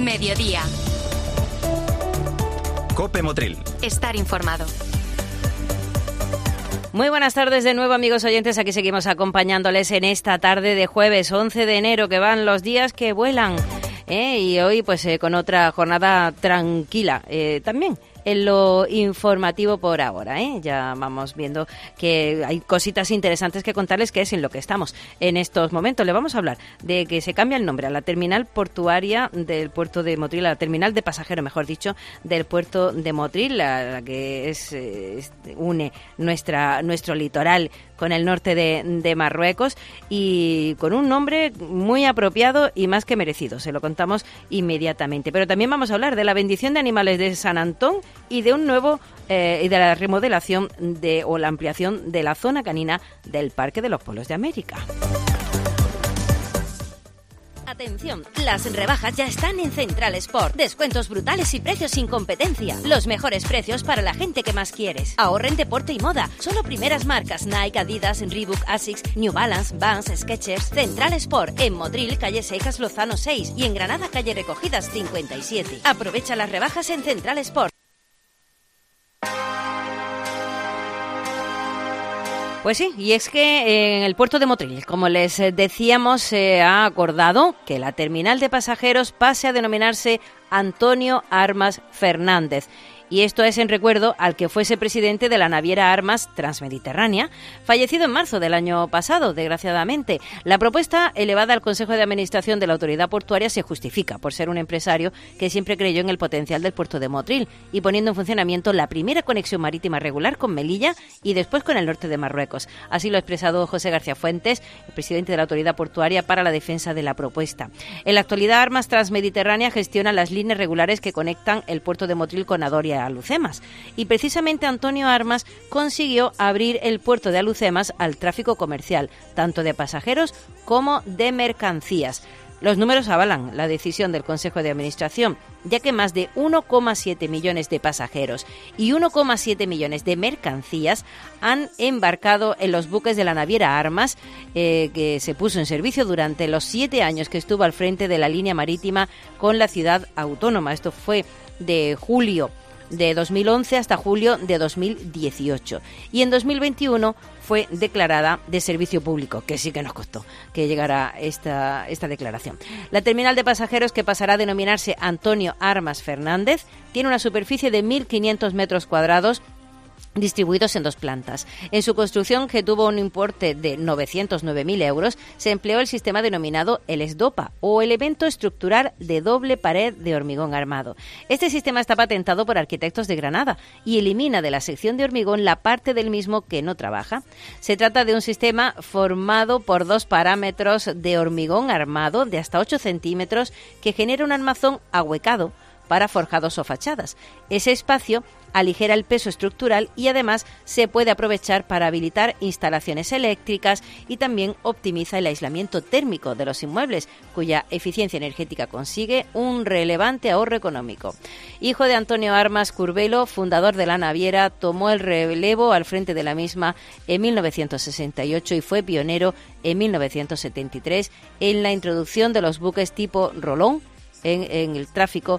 Mediodía. COPE Motril. Estar informado. Muy buenas tardes de nuevo, amigos oyentes. Aquí seguimos acompañándoles en esta tarde de jueves 11 de enero, que van los días que vuelan. Y hoy pues con otra jornada tranquila también en lo informativo por ahora. Ya vamos viendo que hay cositas interesantes que contarles, que es en lo que estamos en estos momentos. Le vamos a hablar de que se cambia el nombre a la terminal portuaria del puerto de Motril, a la terminal de pasajeros, mejor dicho, del puerto de Motril, la que une nuestro litoral con el norte de Marruecos, y con un nombre muy apropiado y más que merecido. Se lo contamos inmediatamente. Pero también vamos a hablar de la bendición de animales de San Antón y de un nuevo y de la remodelación o la ampliación de la zona canina del Parque de los Pueblos de América. Atención, las rebajas ya están en Central Sport. Descuentos brutales y precios sin competencia. Los mejores precios para la gente que más quieres. Ahorra en deporte y moda. Solo primeras marcas: Nike, Adidas, Reebok, Asics, New Balance, Vans, Skechers. Central Sport, en Motril, calle Secas Lozano 6, y en Granada, calle Recogidas 57. Aprovecha las rebajas en Central Sport. Pues sí, y es que en el puerto de Motril, como les decíamos, se ha acordado que la terminal de pasajeros pase a denominarse Antonio Armas Fernández. Y esto es en recuerdo al que fuese presidente de la naviera Armas Transmediterránea, fallecido en marzo del año pasado, desgraciadamente. La propuesta elevada al Consejo de Administración de la Autoridad Portuaria se justifica por ser un empresario que siempre creyó en el potencial del puerto de Motril y poniendo en funcionamiento la primera conexión marítima regular con Melilla y después con el norte de Marruecos. Así lo ha expresado José García Fuentes, el presidente de la Autoridad Portuaria, para la defensa de la propuesta. En la actualidad, Armas Transmediterránea gestiona las líneas regulares que conectan el puerto de Motril con Adoria, Alucemas, y precisamente Antonio Armas consiguió abrir el puerto de Alucemas al tráfico comercial, tanto de pasajeros como de mercancías. Los números avalan la decisión del Consejo de Administración, ya que más de 1,7 millones de pasajeros y 1,7 millones de mercancías han embarcado en los buques de la naviera Armas, que se puso en servicio durante los 7 años que estuvo al frente de la línea marítima con la ciudad autónoma. Esto fue de julio de 2011 hasta julio de 2018. Y en 2021 fue declarada de servicio público, que sí que nos costó que llegara esta declaración. La terminal de pasajeros, que pasará a denominarse Antonio Armas Fernández, tiene una superficie de 1.500 metros cuadrados, distribuidos en 2 plantas. En su construcción, que tuvo un importe de 909.000 euros, se empleó el sistema denominado el SDOPA, o elemento estructural de doble pared de hormigón armado. Este sistema está patentado por Arquitectos de Granada y elimina de la sección de hormigón la parte del mismo que no trabaja. Se trata de un sistema formado por 2 parámetros de hormigón armado de hasta 8 centímetros que genera un armazón ahuecado para forjados o fachadas. Ese espacio aligera el peso estructural y además se puede aprovechar para habilitar instalaciones eléctricas, y también optimiza el aislamiento térmico de los inmuebles, cuya eficiencia energética consigue un relevante ahorro económico. Hijo de Antonio Armas Curbelo, fundador de la naviera, tomó el relevo al frente de la misma en 1968 y fue pionero en 1973 en la introducción de los buques tipo Rolón en el tráfico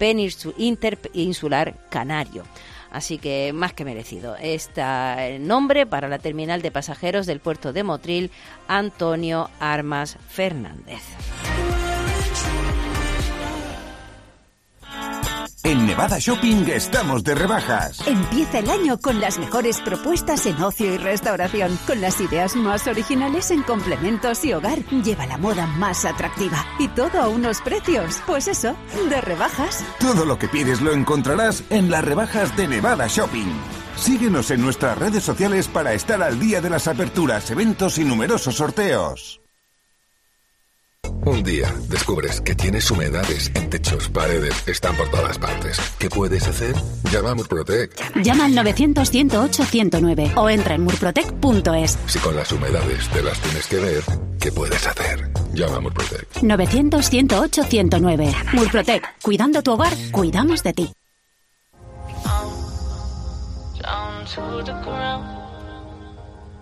interinsular canario. Así que más que merecido este nombre para la terminal de pasajeros del puerto de Motril, Antonio Armas Fernández. En Nevada Shopping estamos de rebajas. Empieza el año con las mejores propuestas en ocio y restauración, con las ideas más originales en complementos y hogar. Lleva la moda más atractiva y todo a unos precios, pues eso, de rebajas. Todo lo que pides lo encontrarás en las rebajas de Nevada Shopping. Síguenos en nuestras redes sociales para estar al día de las aperturas, eventos y numerosos sorteos. Un día descubres que tienes humedades en techos, paredes, están por todas partes. ¿Qué puedes hacer? Llama a Murprotec. Llama al 900-108-109 o entra en murprotec.es. Si con las humedades te las tienes que ver, ¿qué puedes hacer? Llama a Murprotec. 900-108-109. Murprotec. Cuidando tu hogar, cuidamos de ti.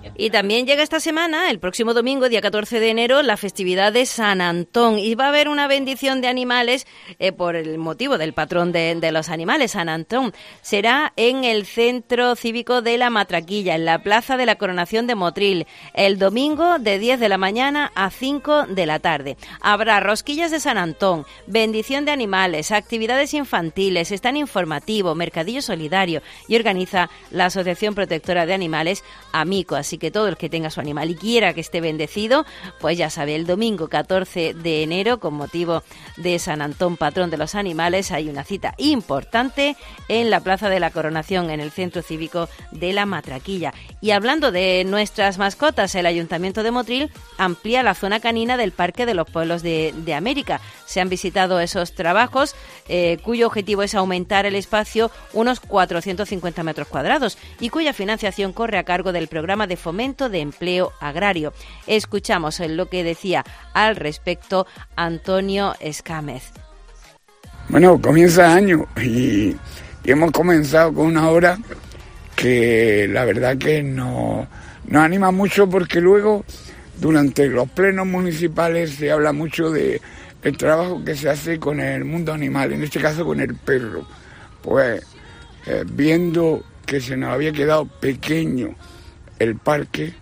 Y también llega esta semana, el próximo domingo, día 14 de enero, la festividad de San Antón. Y va a haber una bendición de animales por el motivo del patrón de los animales, San Antón. Será en el Centro Cívico de la Matraquilla, en la Plaza de la Coronación de Motril, el domingo de 10 de la mañana a 5 de la tarde. Habrá rosquillas de San Antón, bendición de animales, actividades infantiles, stand informativo, mercadillo solidario y organiza la Asociación Protectora de Animales, Amico. Así que todo el que tenga su animal y quiera que esté bendecido, pues ya sabe, el domingo 14 de enero, con motivo de San Antón, patrón de los animales, hay una cita importante en la Plaza de la Coronación, en el Centro Cívico de la Matraquilla. Y hablando de nuestras mascotas, el Ayuntamiento de Motril amplía la zona canina del Parque de los Pueblos de América. Se han visitado esos trabajos, cuyo objetivo es aumentar el espacio unos 450 metros cuadrados y cuya financiación corre a cargo del Programa de Fomento de Empleo Agrario. Escuchamos lo que decía al respecto Antonio Escámez. Bueno, comienza el año y hemos comenzado con una obra que la verdad que nos anima mucho, porque luego durante los plenos municipales se habla mucho de el trabajo que se hace con el mundo animal, en este caso con el perro. Pues viendo que se nos había quedado pequeño el parque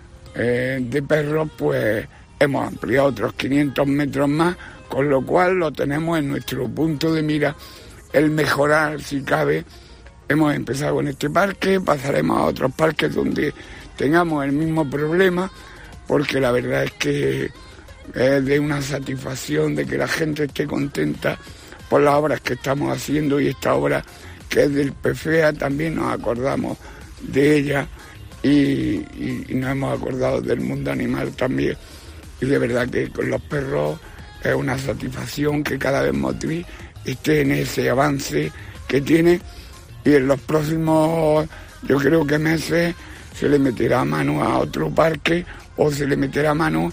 de perros, pues hemos ampliado otros 500 metros más, con lo cual lo tenemos en nuestro punto de mira, el mejorar si cabe. Hemos empezado con este parque, pasaremos a otros parques donde tengamos el mismo problema, porque la verdad es que es de una satisfacción de que la gente esté contenta por las obras que estamos haciendo, y esta obra que es del PFEA también nos acordamos de ella y nos hemos acordado del mundo animal también, y de verdad que con los perros es una satisfacción que cada vez Motril esté en ese avance que tiene, y en los próximos, yo creo que meses, se le meterá mano a otro parque o se le meterá mano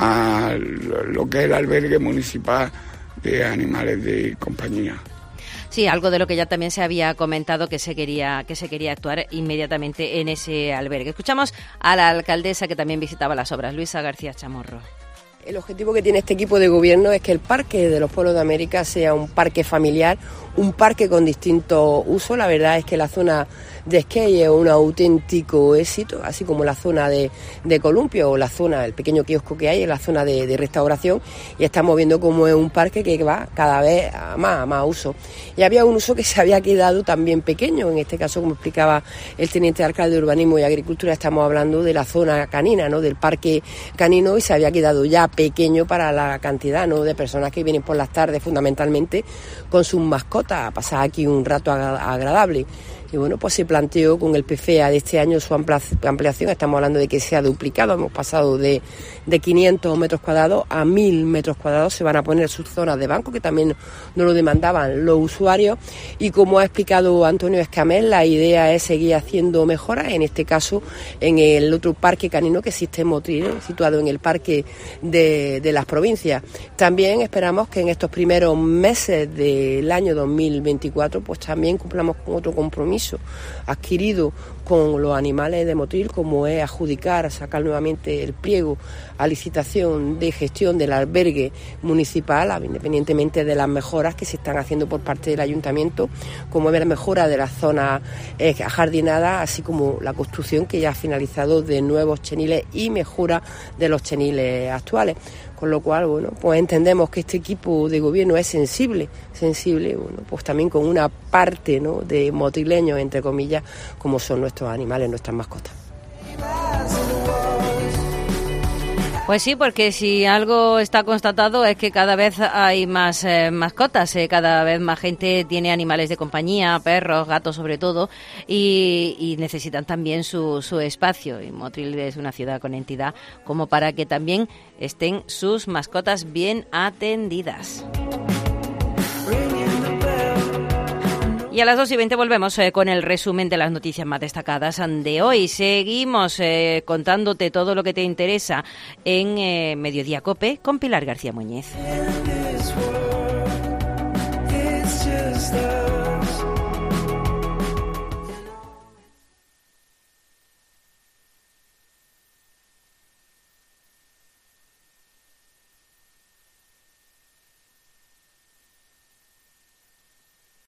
a lo que es el albergue municipal de animales de compañía. Sí, algo de lo que ya también se había comentado, que se quería actuar inmediatamente en ese albergue. Escuchamos a la alcaldesa, que también visitaba las obras, Luisa García Chamorro. El objetivo que tiene este equipo de gobierno es que el Parque de los Pueblos de América sea un parque familiar, un parque con distintos usos. La verdad es que la zona de skate es un auténtico éxito, así como la zona de columpio o la zona, el pequeño kiosco que hay en la zona de restauración, y estamos viendo cómo es un parque que va cada vez a más uso. Y había un uso que se había quedado también pequeño, en este caso, como explicaba el teniente alcalde de Urbanismo y Agricultura, estamos hablando de la zona canina, ¿no?, del parque canino, y se había quedado ya pequeño para la cantidad, ¿no?, de personas que vienen por las tardes fundamentalmente con sus mascotas a pasar aquí un rato agradable. Y bueno, pues se planteó con el PFEA de este año su ampliación. Estamos hablando de que se ha duplicado, hemos pasado de 500 metros cuadrados a 1000 metros cuadrados. Se van a poner sus zonas de banco, que también nos lo demandaban los usuarios, y como ha explicado Antonio Escamel, la idea es seguir haciendo mejoras, en este caso en el otro parque canino que existe en Motril, situado en el parque de las provincias. También esperamos que en estos primeros meses del año 2024 pues también cumplamos con otro compromiso adquirido con los animales de Motril, como es adjudicar, sacar nuevamente el pliego a licitación de gestión del albergue municipal, independientemente de las mejoras que se están haciendo por parte del ayuntamiento, como es la mejora de las zonas ajardinadas, así como la construcción que ya ha finalizado de nuevos cheniles y mejora de los cheniles actuales. Con lo cual, bueno, pues entendemos que este equipo de gobierno es sensible, bueno, pues también con una parte, ¿no?, de motrileños, entre comillas, como son nuestros animales, nuestras mascotas. Pues sí, porque si algo está constatado es que cada vez hay más mascotas, cada vez más gente tiene animales de compañía, perros, gatos sobre todo, y necesitan también su espacio. Y Motril es una ciudad con entidad como para que también estén sus mascotas bien atendidas. Y a las 2:20 volvemos con el resumen de las noticias más destacadas de hoy. Seguimos contándote todo lo que te interesa en Mediodía COPE con Pilar García Muñiz.